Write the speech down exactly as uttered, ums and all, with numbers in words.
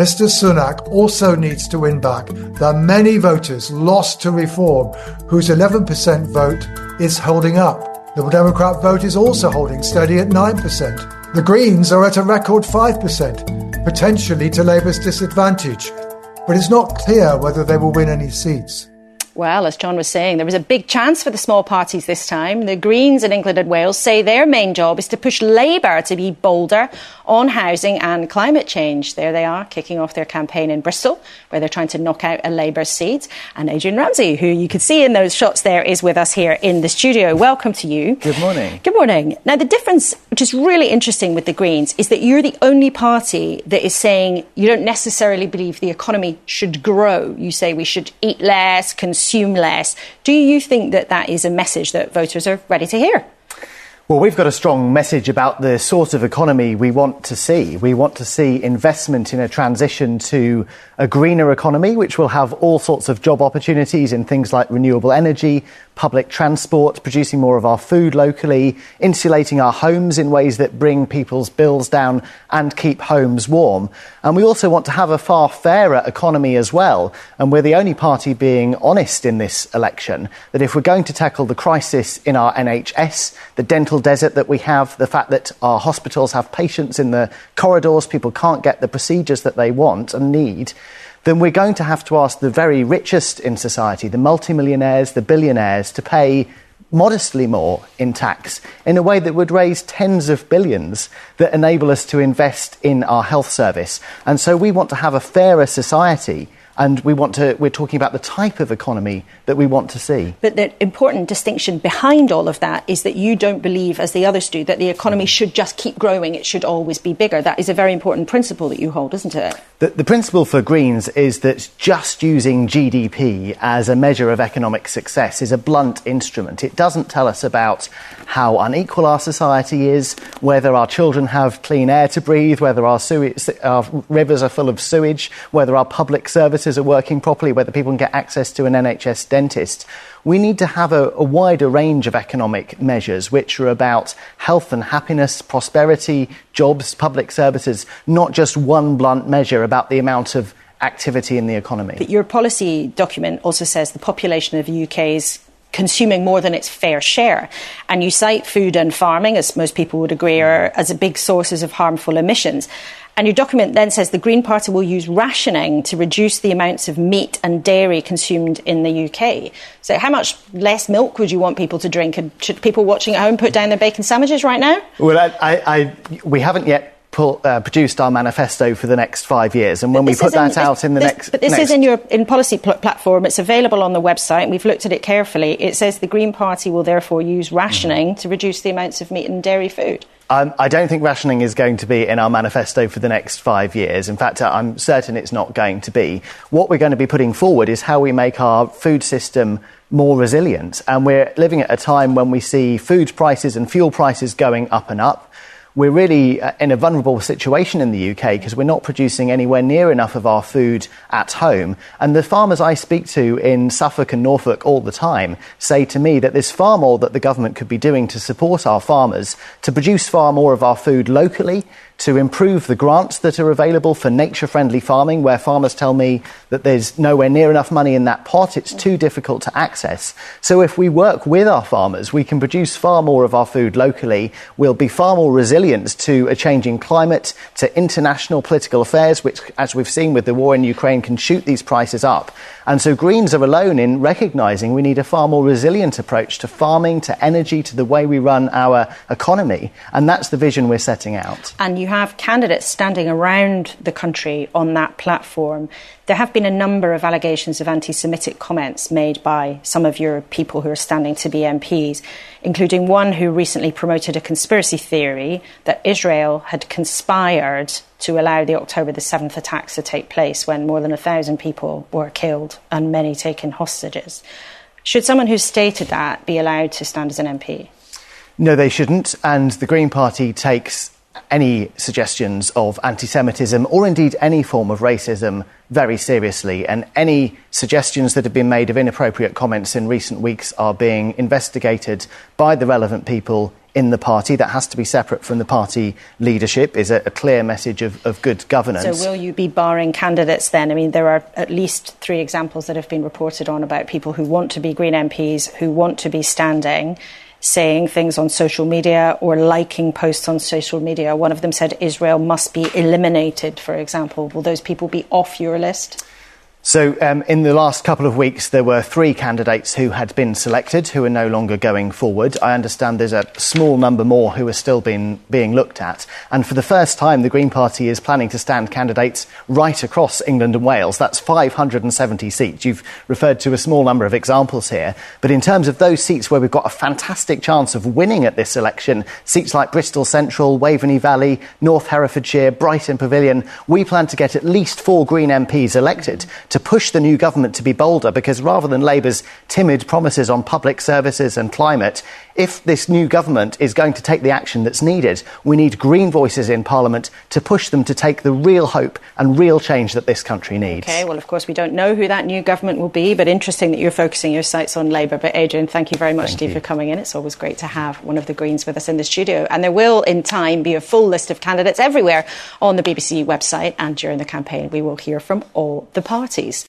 Mister Sunak also needs to win back the many voters lost to Reform, whose eleven percent vote is holding up. The Democrat vote is also holding steady at nine percent. The Greens are at a record five percent, potentially to Labour's disadvantage. But it's not clear whether they will win any seats. Well, as John was saying, there was a big chance for the small parties this time. The Greens in England and Wales say their main job is to push Labour to be bolder on housing and climate change. There they are, kicking off their campaign in Bristol, where they're trying to knock out a Labour seat. And Adrian Ramsey, who you can see in those shots there, is with us here in the studio. Welcome to you. Good morning. Good morning. Now, the difference, which is really interesting with the Greens, is that you're the only party that is saying you don't necessarily believe the economy should grow. You say we should eat less, consume less. Do you think that that is a message that voters are ready to hear? Well, we've got a strong message about the sort of economy we want to see. We want to see investment in a transition to a greener economy, which will have all sorts of job opportunities in things like renewable energy, public transport, producing more of our food locally, insulating our homes in ways that bring people's bills down and keep homes warm. And we also want to have a far fairer economy as well. And we're the only party being honest in this election that if we're going to tackle the crisis in our N H S, the dental desert that we have, the fact that our hospitals have patients in the corridors, people can't get the procedures that they want and need, then we're going to have to ask the very richest in society, the multimillionaires, the billionaires, to pay modestly more in tax in a way that would raise tens of billions that enable us to invest in our health service. And so we want to have a fairer society. And we want to, we're talking about the type of economy that we want to see. But the important distinction behind all of that is that you don't believe, as the others do, that the economy should just keep growing. It should always be bigger. That is a very important principle that you hold, isn't it? The, the principle for Greens is that just using G D P as a measure of economic success is a blunt instrument. It doesn't tell us about how unequal our society is, whether our children have clean air to breathe, whether our, sewage, our rivers are full of sewage, whether our public services are working properly, whether people can get access to an N H S dentist. We need to have a, a wider range of economic measures which are about health and happiness, prosperity, jobs, public services, not just one blunt measure about the amount of activity in the economy. But your policy document also says the population of the U K is consuming more than its fair share. And you cite food and farming, as most people would agree, are as a big sources of harmful emissions. And your document then says the Green Party will use rationing to reduce the amounts of meat and dairy consumed in the U K. So how much less milk would you want people to drink? And should people watching at home put down their bacon sandwiches right now? Well, I, I, I, we haven't yet Pull, uh, produced our manifesto for the next five years, and when we put that in, out in the this, next... But this next... is in your in policy pl- platform. It's available on the website, and we've looked at it carefully. It says the Green Party will therefore use rationing mm-hmm. to reduce the amounts of meat and dairy food. Um, I don't think rationing is going to be in our manifesto for the next five years. In fact, I'm certain it's not going to be. What we're going to be putting forward is how we make our food system more resilient, and we're living at a time when we see food prices and fuel prices going up and up. We're really in a vulnerable situation in the U K because we're not producing anywhere near enough of our food at home. And the farmers I speak to in Suffolk and Norfolk all the time say to me that there's far more that the government could be doing to support our farmers, to produce far more of our food locally, to improve the grants that are available for nature-friendly farming, where farmers tell me that there's nowhere near enough money in that pot. It's too difficult to access. So if we work with our farmers, we can produce far more of our food locally. We'll be far more resilient to a changing climate, to international political affairs, which, as we've seen with the war in Ukraine, can shoot these prices up. And so Greens are alone in recognising we need a far more resilient approach to farming, to energy, to the way we run our economy. And that's the vision we're setting out. And you have candidates standing around the country on that platform. There have been a number of allegations of anti-Semitic comments made by some of your people who are standing to be M Ps, including one who recently promoted a conspiracy theory that Israel had conspired to allow the October the seventh attacks to take place when more than a thousand people were killed and many taken hostages. Should someone who stated that be allowed to stand as an M P? No, they shouldn't. And the Green Party takes any suggestions of anti-Semitism or indeed any form of racism very seriously, and any suggestions that have been made of inappropriate comments in recent weeks are being investigated by the relevant people in the party. That has to be separate from the party leadership, is a, a clear message of, of good governance. So will you be barring candidates then? I mean, there are at least three examples that have been reported on about people who want to be Green M Ps, who want to be standing, saying things on social media or liking posts on social media. One of them said Israel must be eliminated, for example. Will those people be off your list? So um, in the last couple of weeks, there were three candidates who had been selected who are no longer going forward. I understand there's a small number more who are still being, being looked at. And for the first time, the Green Party is planning to stand candidates right across England and Wales. That's five hundred seventy seats. You've referred to a small number of examples here. But in terms of those seats where we've got a fantastic chance of winning at this election, seats like Bristol Central, Waveney Valley, North Herefordshire, Brighton Pavilion, we plan to get at least four Green M Ps elected to push the new government to be bolder, because rather than Labour's timid promises on public services and climate, if this new government is going to take the action that's needed, we need Green voices in Parliament to push them to take the real hope and real change that this country needs. OK, well, of course, we don't know who that new government will be, but interesting that you're focusing your sights on Labour. But Adrian, thank you very much, Steve, for coming in. It's always great to have one of the Greens with us in the studio. And there will, in time, be a full list of candidates everywhere on the B B C website. And during the campaign, we will hear from all the parties.